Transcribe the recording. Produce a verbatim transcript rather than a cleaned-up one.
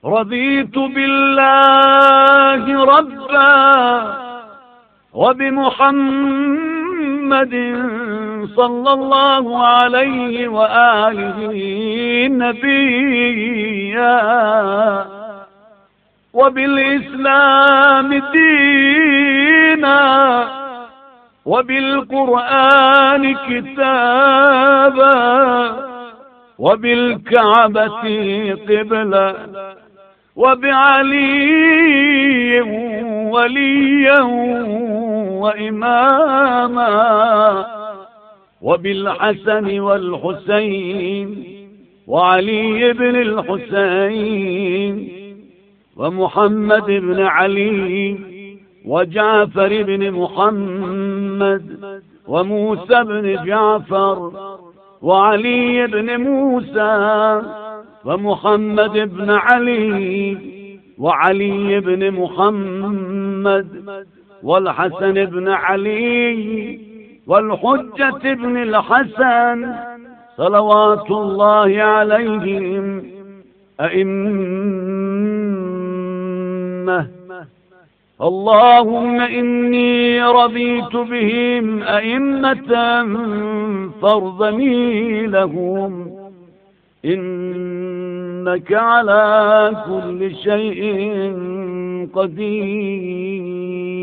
رضيت بالله ربا وبمحمد صلى الله عليه وآله نبيا وبالإسلام دينا وبالقرآن كتابا وبالكعبة قبلة وبعلي وليا وإماما وبالحسن والحسين وعلي بن الحسين ومحمد بن علي وجعفر بن محمد وموسى بن جعفر وعلي بن موسى ومحمد بن علي وعلي بن محمد والحسن بن علي والحجة بن الحسن صلوات الله عليهم أئمة. اللهم إني رضيت بهم أئمة فارضني لهم، إنك على كل شيء قدير.